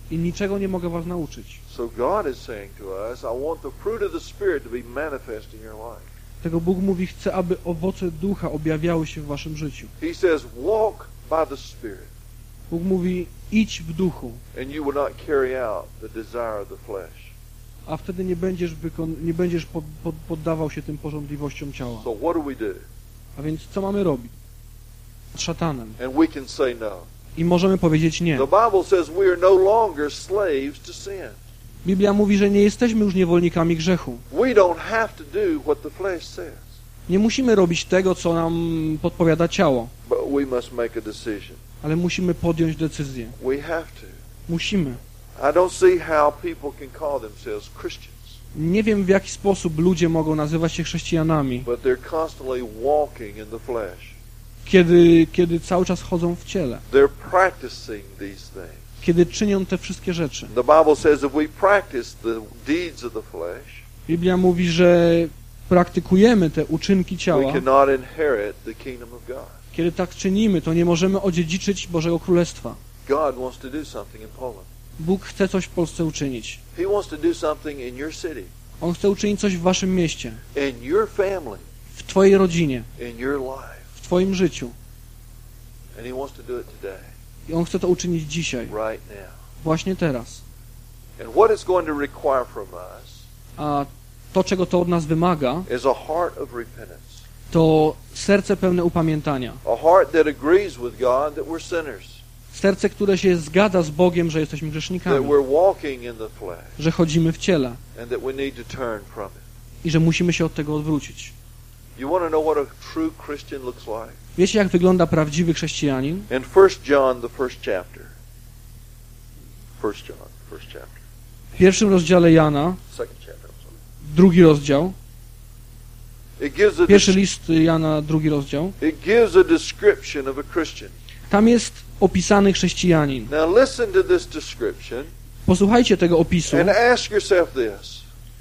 i niczego nie mogę was nauczyć. So God is saying to us, I want the fruit of the Spirit to be manifest in your life. Tego Bóg mówi, chce, aby owoce ducha objawiały się w waszym życiu. He says, walk by the Spirit, Bóg mówi, idź w duchu, and you will not carry out the desire of the flesh. a wtedy nie będziesz poddawał się tym porządliwościom ciała. So what do we do? A więc co mamy robić? Z szatanem. And we can say no. I możemy powiedzieć nie. The Bible says we are no longer slaves to sin. Biblia mówi, że nie jesteśmy już niewolnikami grzechu. We don't have to do what the flesh says, Nie musimy robić tego, co nam podpowiada ciało, but we must make a decision. ale musimy podjąć decyzję. We have to. Musimy. I don't see how people can call themselves Christians, Nie wiem, w jaki sposób ludzie mogą nazywać się chrześcijanami, but they're constantly walking in the flesh. kiedy cały czas chodzą w ciele, They're practicing these things. kiedy czynią te wszystkie rzeczy. The Bible says if we practice the deeds of the flesh, Biblia mówi, że praktykujemy te uczynki we ciała. cannot inherit the kingdom of God. Kiedy tak czynimy, to nie możemy odziedziczyć Bożego Królestwa. God wants to do something in Poland. Bóg chce coś w Polsce uczynić. He wants to do something in your city, On chce uczynić coś w waszym mieście, in your family, w twojej rodzinie, in your life. w twoim życiu. And He wants to do it today, I On chce to uczynić dzisiaj, right now. właśnie teraz. And what it's going to require from us A to, czego to od nas wymaga, is a heart of repentance. to serce pełne upamiętania. A heart that agrees with God that we're sinners, Serce, które się zgadza z Bogiem, że jesteśmy that grzesznikami, we're walking in the flesh, że chodzimy w ciele and that we need to turn from it. i że musimy się od tego odwrócić. You want to know what a true Christian looks like? Wiecie, jak wygląda prawdziwy chrześcijanin? In 1 John, the first chapter. 1 John, first chapter. W pierwszym rozdziale Jana, Second chapter, I'm sorry. drugi rozdział, It gives a pierwszy list Jana, drugi rozdział, it gives a description of a Christian. tam jest opisany chrześcijanin. Now listen to this description Posłuchajcie tego opisu and ask yourself this.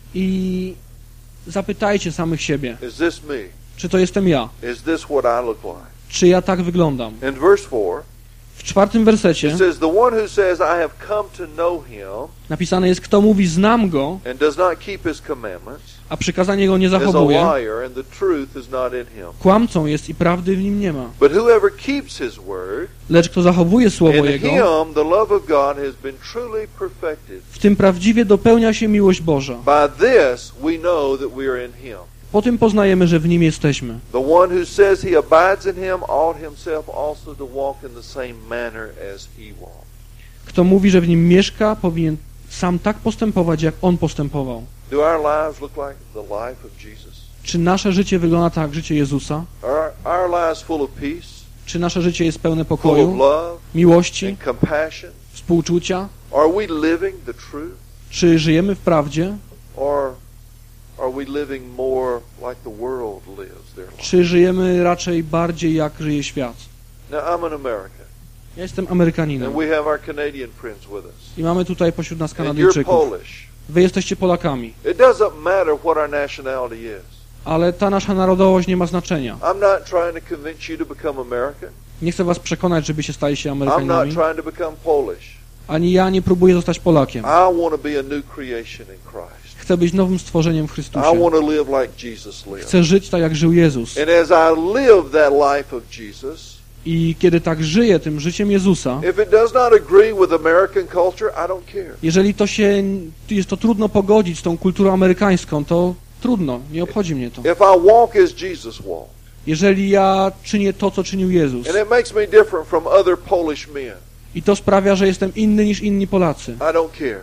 i zapytajcie samych siebie, Is this me? czy to jestem ja? Is this what I look like? Czy ja tak wyglądam? In verse 4, W 4 wersecie it says, the one who says, I have come to know him napisane jest, kto mówi, znam go, and does not keep his commandments a przykazania jego nie is a zachowuje, liar, and the truth is not in him. kłamcą jest i prawdy w nim nie ma. But whoever keeps his word, Lecz kto zachowuje słowo in jego, him the love of God has been truly perfected. w tym prawdziwie dopełnia się miłość Boża. By this we know that we are in him. Po tym poznajemy, że w nim jesteśmy. The one who says he abides in him ought himself also to walk in the same manner as he walked. Kto mówi, że w nim mieszka, powinien sam tak postępować, jak on postępował. Do our lives look like the life of Jesus? Czy nasze życie wygląda tak jak życie Jezusa? Are our lives full of peace, Czy nasze życie jest pełne full of pokoju, love miłości, and compassion? współczucia? Are we living the truth, Czy żyjemy w prawdzie? or are we living more like the world lives their life? Czy żyjemy raczej bardziej jak żyje świat? Now I'm an American, Ja jestem Amerykaninem and we have our Canadian friends with us, i mamy tutaj pośród nas and you're Kanadyjczyków. Polish. Wy jesteście Polakami, It doesn't matter what our nationality is. ale ta nasza narodowość nie ma znaczenia. I'm not trying to convince you to become American. Nie chcę was przekonać, żebyście stali się I'm not Amerykanami, trying to become Polish. ani ja nie próbuję zostać Polakiem. I want to be a new creation in Christ. Chcę być nowym stworzeniem w I Chrystusie. want to live like Jesus lived. Chcę żyć tak, jak żył Jezus. And as I live that life of Jesus, I kiedy tak żyję tym życiem Jezusa, if it does not agree with American culture, I don't care. jeżeli jest to trudno pogodzić z tą kulturą amerykańską, to trudno, nie obchodzi mnie to. If I walk as Jesus walked, Jeżeli ja czynię to, co czynił Jezus, and it makes me different from other Polish men, i to sprawia, że jestem inny niż inni Polacy, I don't care.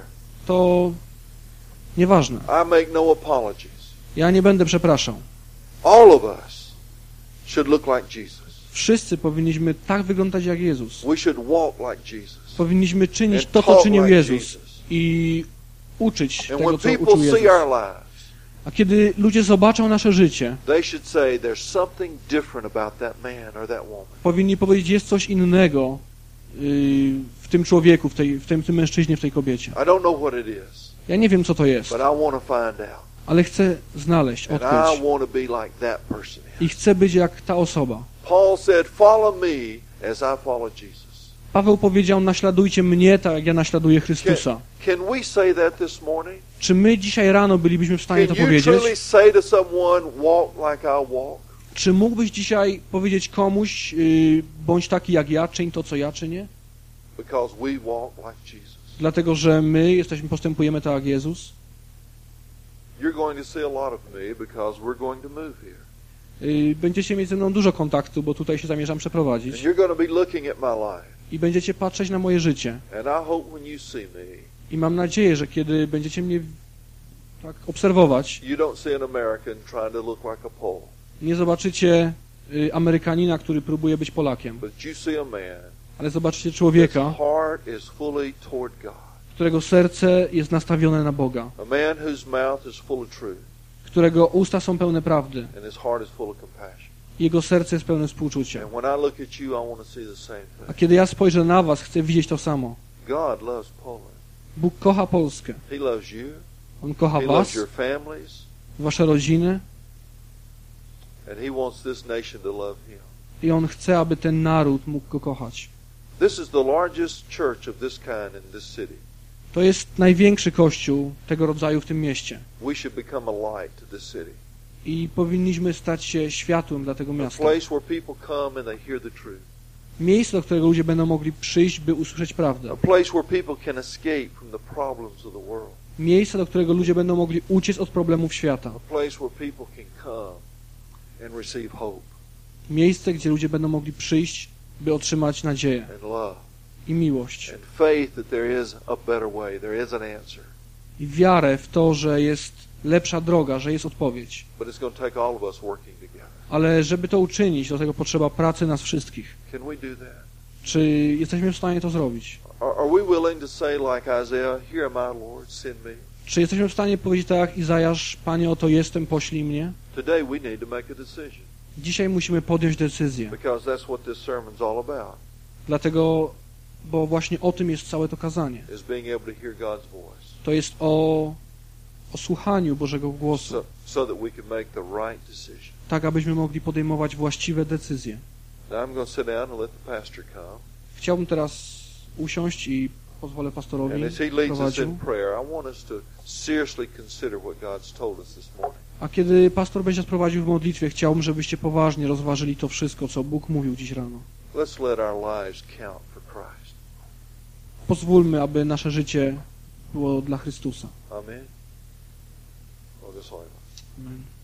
to nieważne. I make no apologies. Ja nie będę przepraszał. All of us should look like Jesus. Wszyscy powinniśmy tak wyglądać jak Jezus. We should walk like Jesus. Powinniśmy czynić And to, co talk czynił like Jezus Jesus. i uczyć And tego, when co people uczył see Jezus. our lives, A kiedy ludzie zobaczą nasze życie, they should say there's something different about that man or that woman. powinni powiedzieć, jest coś innego w tym człowieku, w tym mężczyźnie, w tej kobiecie. I don't know what it is, Ja nie wiem, co to jest, but I want to find out. ale chcę znaleźć, And I odkryć. want to be like that person. I chcę być jak ta osoba. Paul said, follow me as I follow Jesus. Paweł powiedział, naśladujcie mnie tak, jak ja naśladuję Chrystusa. Can we say that this morning? Czy my dzisiaj rano bylibyśmy w stanie to Can you powiedzieć? truly say to someone, walk like I walk? Czy mógłbyś dzisiaj powiedzieć komuś, bądź taki jak ja, czyń to, co ja czynię? Because we walk like Jesus. Dlatego, że my postępujemy tak jak Jezus. You're going to see a lot of me because we're going to move here. Będziecie mieć ze mną dużo kontaktu, bo tutaj się zamierzam And przeprowadzić. you're going to be looking at my life. I będziecie patrzeć na moje życie. And I hope when you see me, I mam nadzieję, że kiedy będziecie mnie tak obserwować, you don't see an American trying to look like a Pole, nie zobaczycie Amerykanina, który próbuje być Polakiem, but you see a man ale zobaczycie whose człowieka, heart is fully toward God. którego serce jest nastawione na Boga, A man whose mouth is full of truth którego usta są pełne prawdy, and his heart is full of compassion. jego serce jest pełne współczucia. And when I look at you, I want to see the same A thing. kiedy ja spojrzę na was, chcę widzieć to samo. God loves Poland. Bóg kocha Polskę. He loves you. On kocha He loves was, your families. wasze rodziny And he wants this nation to love him. i On chce, aby ten naród mógł Go kochać. This is the largest church of this kind in this city. To jest największy kościół tego rodzaju w tym mieście. We should become a light to this city. I powinniśmy stać się światłem dla tego A miasta. place where people come and they hear the truth. Miejsce, do którego ludzie będą mogli przyjść, by usłyszeć prawdę. A place where people can escape from the problems of the world. Miejsce, do którego ludzie będą mogli uciec od problemów świata. A place where people can come and receive hope Miejsce, gdzie ludzie będą mogli przyjść, by otrzymać nadzieję and love i miłość. and faith that there is a better way, there is an answer. I wiarę w to, że jest lepsza droga, że jest odpowiedź. But it's going to take all of us working together. Ale żeby to uczynić, do tego potrzeba pracy nas wszystkich. Can we do that? Czy jesteśmy w stanie to zrobić? Are we willing to say like Isaiah, here am I, Lord, send me? Czy jesteśmy w stanie powiedzieć tak jak Izajasz, Panie, oto jestem, poślij mnie? Today we need to make a decision Dzisiaj musimy podjąć decyzję. because that's what this sermon's all about, Dlatego, bo właśnie o tym jest całe to kazanie. is being able to hear God's voice To jest o słuchaniu Bożego głosu, so that we can make the right decision. tak abyśmy mogli podejmować właściwe decyzje. Now I'm going to sit down and let the pastor come. Chciałbym teraz usiąść i pozwolę pastorowi And as he leads us prowadził. in prayer, I want us to seriously consider what God's told us this morning. A kiedy pastor będzie nas prowadził w modlitwie, chciałbym, żebyście poważnie rozważyli to wszystko, co Bóg mówił dziś rano. Let's let our lives count for Christ. Pozwólmy, aby nasze życie było dla Chrystusa. Amen. Well, this all. Amen.